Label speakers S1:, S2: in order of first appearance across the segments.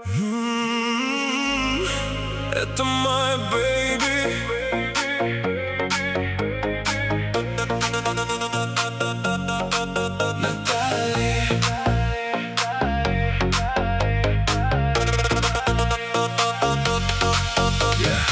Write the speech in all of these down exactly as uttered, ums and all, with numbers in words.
S1: М, Это моя бэйби. Натали. Yeah.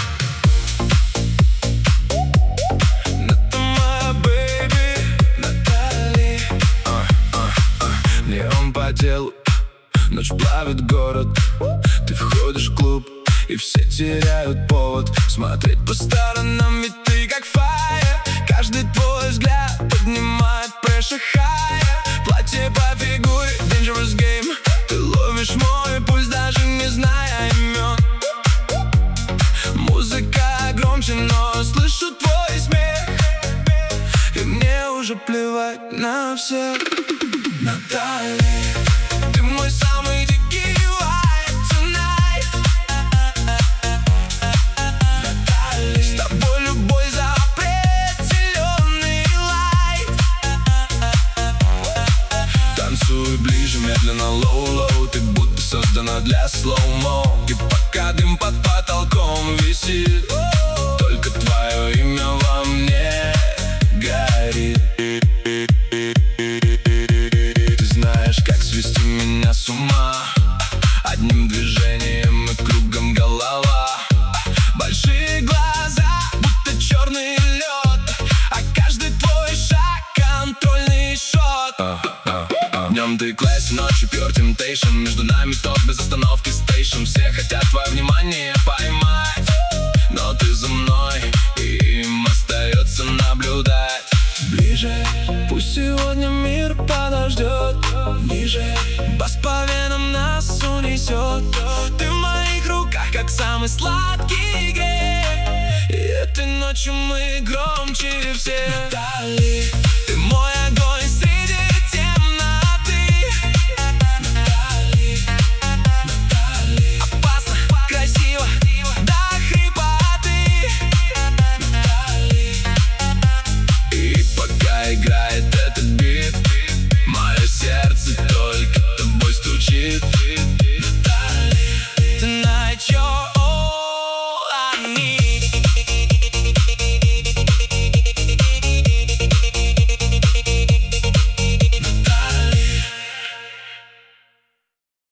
S1: Это моя бэйби. Натали. uh, uh, uh. Неон по телу, ночь плавит город. Ты входишь в клуб, и все теряют повод смотреть по сторонам, ведь ты как фаер. Каждый твой взгляд поднимает pressure higher. Платье по фигуре, dangerous game. Ты ловишь мой пульс, даже не зная имен. Музыка громче, но слышу твой смех, и мне уже плевать на всех. Натали, ты мой самый дикий vibe tonight. Натали, с тобой любой запрет, зеленый лайт. Танцуй ближе, медленно, low-low. Ты будто создана для слоумо. И пока дым под потолком висит, только твое имя во мне горит. Как свести меня с ума одним движением и кругом голова. Большие глаза, будто черный лед, а каждый твой шаг контрольный шот. uh, uh, uh. Днем ты класс, ночью pure temptation. Между нами ток без остановки стейшн. Все хотят твое внимание поймать, но ты за мной, и им остается наблюдать. Ближе, пусть сегодня мир подождет. Ниже, бас по венам нас унесет. Ты в моих руках, как самый сладкий гей, и этой ночью мы громче всех. Натали.